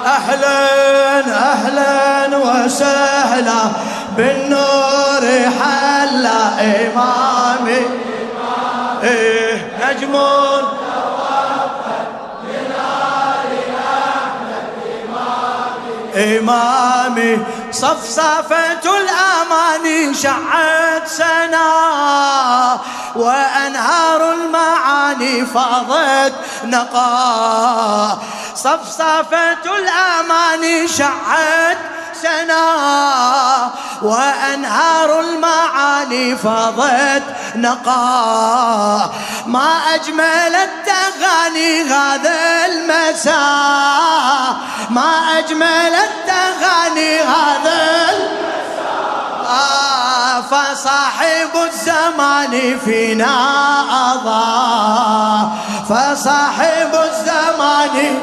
أهلا أهلا وسهلا بالنور حلا إمامي نجم إمامي صفصفة الأماني شعت سنا وأنهار المعاني فاضت نقا صفصفة الأماني شعت سنا وأنهار المعاني فاضت نقا ما أجمل التغاني هذا المساء ما أجمل التغاني هذا المساء فصاحب الزمان فينا أضاء فصاحب الزمان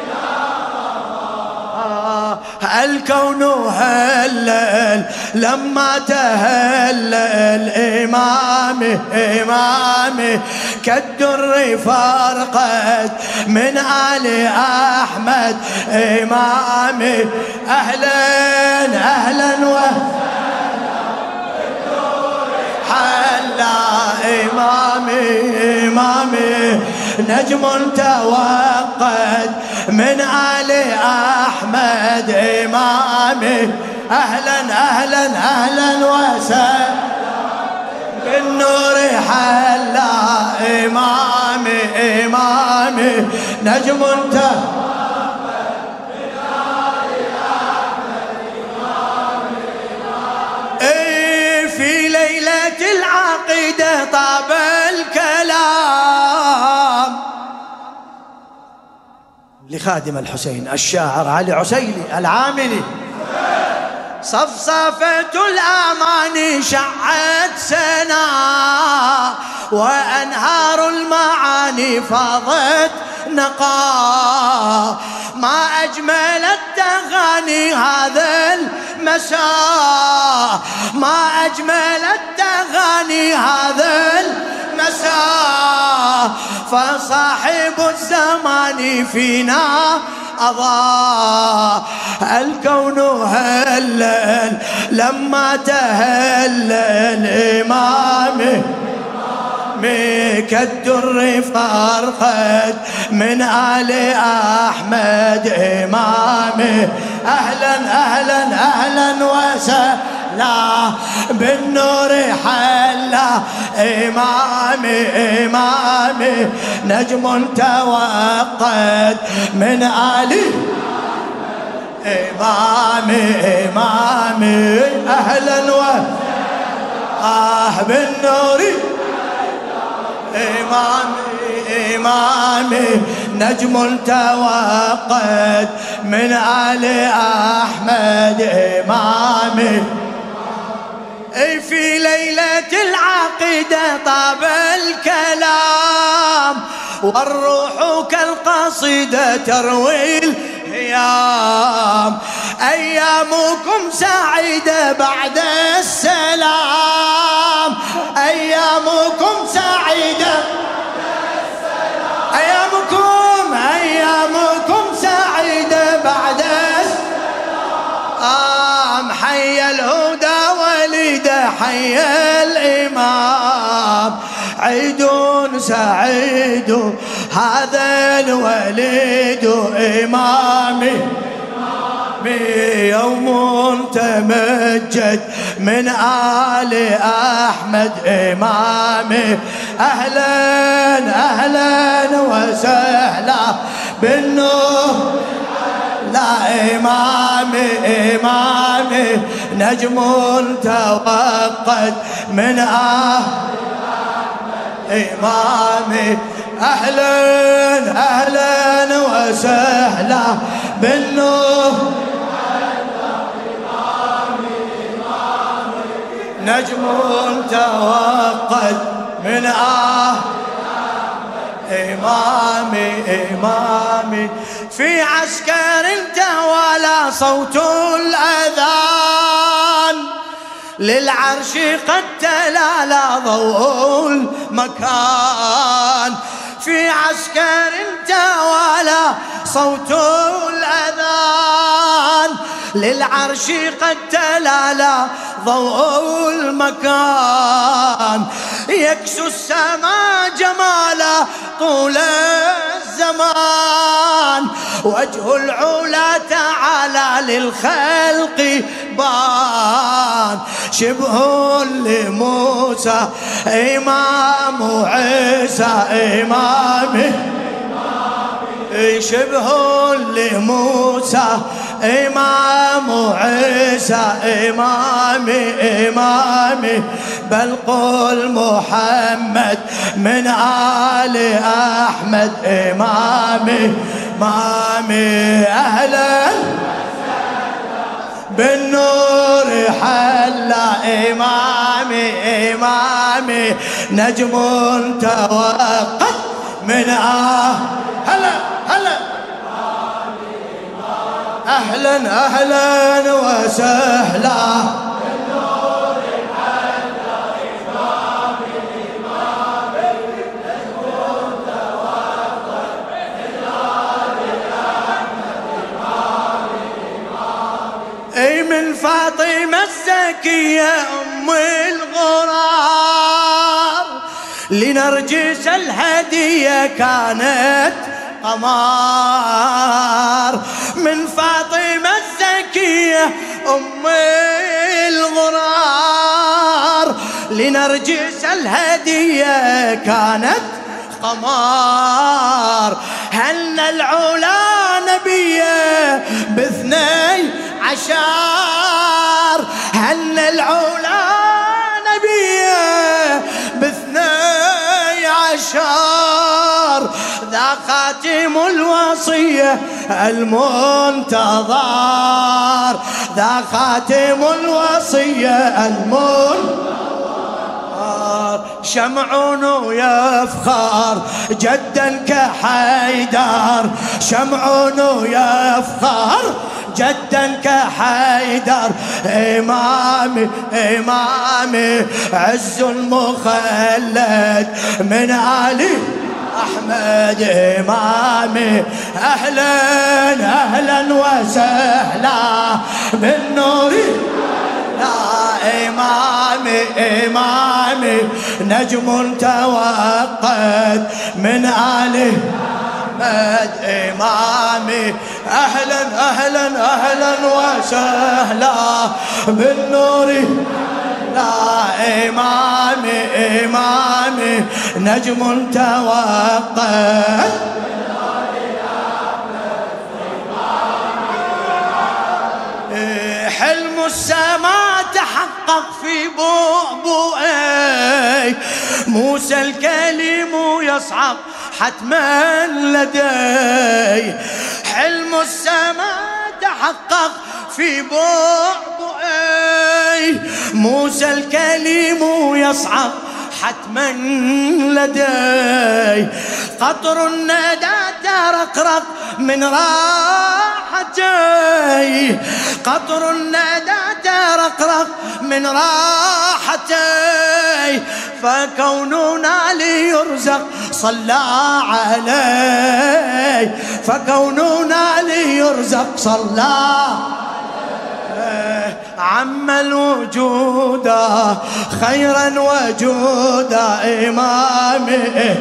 الكون هلل لما تهلل إمامي إمامي كالدر فرقت من آل أحمد إمامي أهلا أهلا وسهلا حلا إمامي إمامي نجم توقد من آل أحمد إمامي أهلا أهلا أهلا وسهلا بالنور حلا إمامي إمامي نجم توقد من آل أحمد إمامي في ليلة العقيدة طاب الكلام لخادم الحسين الشاعر علي عسيلي العاملي صفصفة الأماني شعت سنا وأنهار المعاني فاضت نقا ما أجمل التغاني هذا المساء ما أجمل التغاني هذا المساء فصاحب الزمان فينا أضاء الكون هلل لما تهلل إمامي كالدر فرقت من آل أحمد إمامي أهلا أهلا أهلا وسهلا بالنور حلا إمامي إمامي نجم توقد من آل إمامي إمامي أهلا وسهلا بالنور إمامي إمامي نجم توقد من آل أحمد إمامي في ليلة العقيدة طاب الكلام والروح كالقصيدة تروي الهيام أيامكم سعيدة بعد السلام أيامكم سعيدة أيامكم سعيدة بعد السلام حي الهدى وليده حي الإمام عيد سعيد هذا الوليد إمامي يوم تمجد من آل أحمد إمامي أهلا أهلا وسهلا بالنور لا إمامي إمامي نجم توقد من آل إمامي أهلا أهلا وسهلا بالنور نجم توقد من إمامي إمامي في عسكر توالى صوت الأذان للعرش قد تلالى ضوء المكان في عسكر توالى صوت الأذان للعرش قد تلالى ضوء المكان، يكسو السماء جمالا طول الزمان، وجه العلا تعالى للخلق بان، شبه لموسى إمام عيسى إمامه، شبه لموسى إمام عيسى إمامي، بل قل محمد من آل أحمد إمامي أهلا بالنور حلى إمامي نجم توقد من هلا أهلا وسهلا بالنور حلى إمامي نجم توقد من آل أحمد أي من فاطمة الزكية أم الغرار، لنرجس الهدية كانت قمار، من فاطمة الزكية أم الغرار، لنرجس الهدية كانت قمار، هن العلا نبيه باثني عشر، هن العلا نبيه باثني عشر، ذا خاتم الوصية المنتظر، ذا خاتم الوصية المنتظر، شمع يفخر جدا كحيدر، شمع يفخر جدا كحيدر، إمامي عز المخلد من آل أحمد إمامي أهلا وسهلا بالنور لا إمامي نجم توقد من آل أحمد إمامي أهلا وسهلا بالنور لا إمامي نجم توقد حلم السماء تحقق في بؤبؤي، موسى الكليم يصعب حتما لدي، حلم السماء تحقق في بؤبؤي، موسى الكليم يصعب حتما لدي، قطر الندى ترقرق من راحتي، قطر الندى ترقرق من راحتي، فكوننا ليرزق صلى علي، فكوننا ليرزق صلى عم الوجود خيرا وجودا إمامي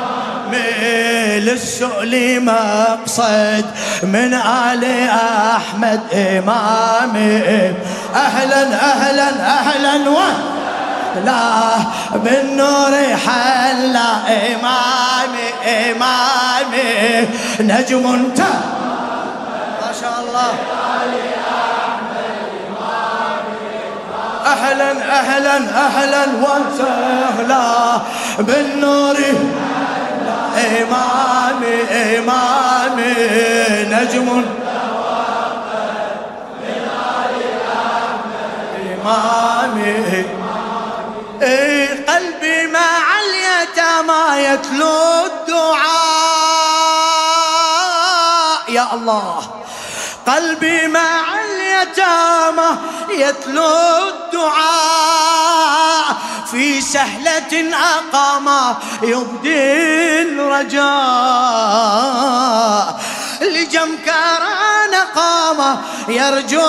للسؤل مقصد من آل أحمد إمامي أهلا لا بالنور حلا إمامي نجم ما شاء الله أهلا وسهلا بالنور إمامي نجم إمامي قلبي مع اليتامى يتلو الدعاء يا الله، قلبي مع اليتامى يتلو الدعاء، في سهلة أقام يبدي الرجاء، لجمكران قام قام يرجو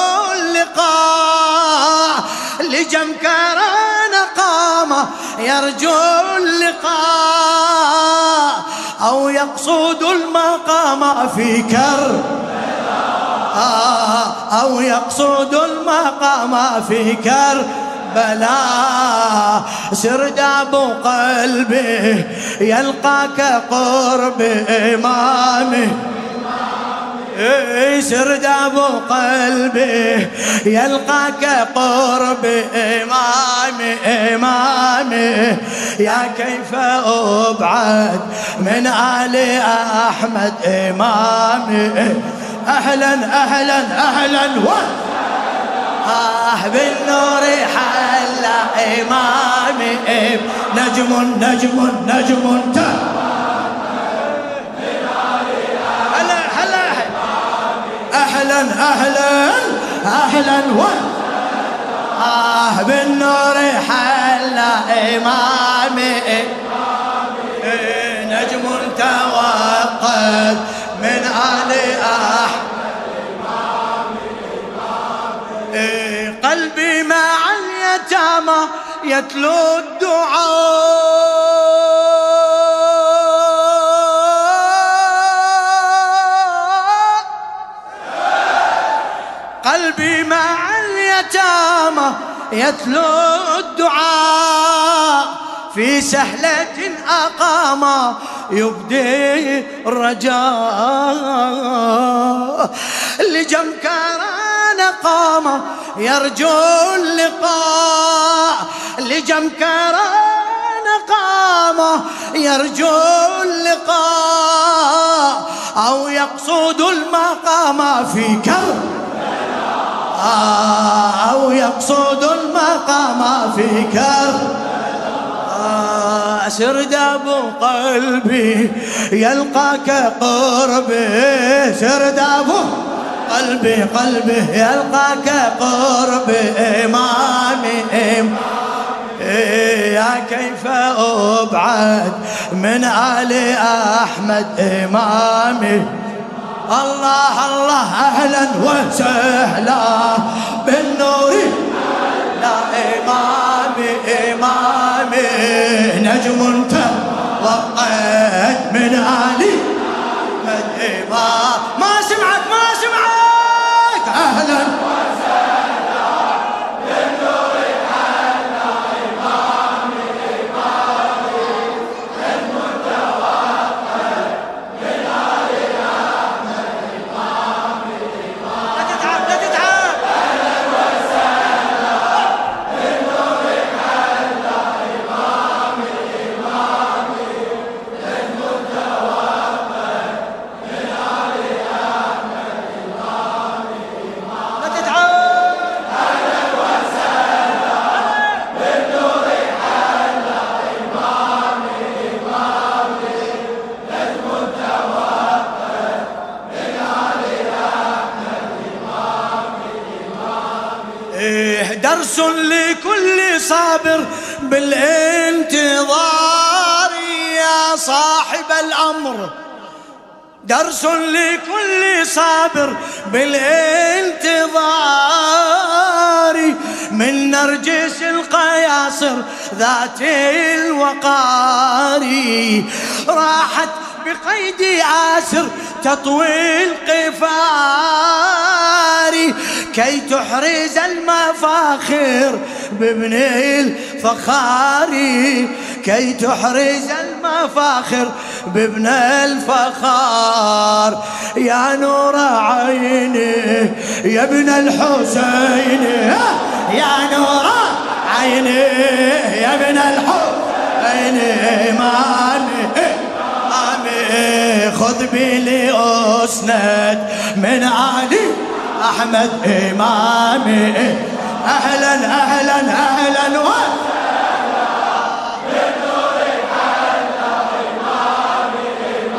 اللقاء لجمكران قام يرجو اللقاء أو يقصد المقام في كربلاء أو يقصد المقام في كربلاء سرداب قلبي يلقاك قرب إمامه سرداب قلبي يلقاك قرب إمامي يا كيف أبعد من آل أحمد إمامي أهلا أهلا أهلا بالنور حل إمامي نجم نجم نجم أهلا أهلا أهلا بالنور حل إمامي نجم توقد من آل أحمد قلبي مع اليتامى يتلو الدعاء قلبي مع اليتامى يتلو الدعاء في سهلة أقام يبدي الرجاء لجمكران قام يرجو اللقاء لجمكران قام يرجو اللقاء أو يقصد المقام في كرب أو يقصد المقام في كرب سرداب قلبي يلقاك قربي سرداب قلبي يلقاك قرب إمامي يا كيف أبعد من آل أحمد إمامي الله الله أهلا وسهلا بالنور لا إمامي نجم توقد من آل أحمد ما سمعك أهلا وسهلا بالنور حل إمامي نجم توقد من آل أحمد إمامي لا تتعب أهلا وسهلا بالنور حل إمامي نجم توقد من آل درس لكل صابر بالانتظار يا صاحب الأمر درس لكل صابر بالانتظار من نرجس القياصر ذات الوقار راحت بقيد آسر تطوي القفار كي تحرز المفاخر بابن الفخار كي تحرز المفاخر بابن الفخار يا نور عيني يا ابن الحسين يا نور عيني يا ابن الحسين إمامي خذ بي لأسند من علي أحمد إمامي أهلا أهلا أهلا بالنور حل إمامي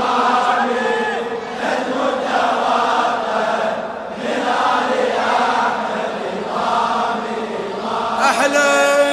نجم توقد من علي أحمد إمامي أهلا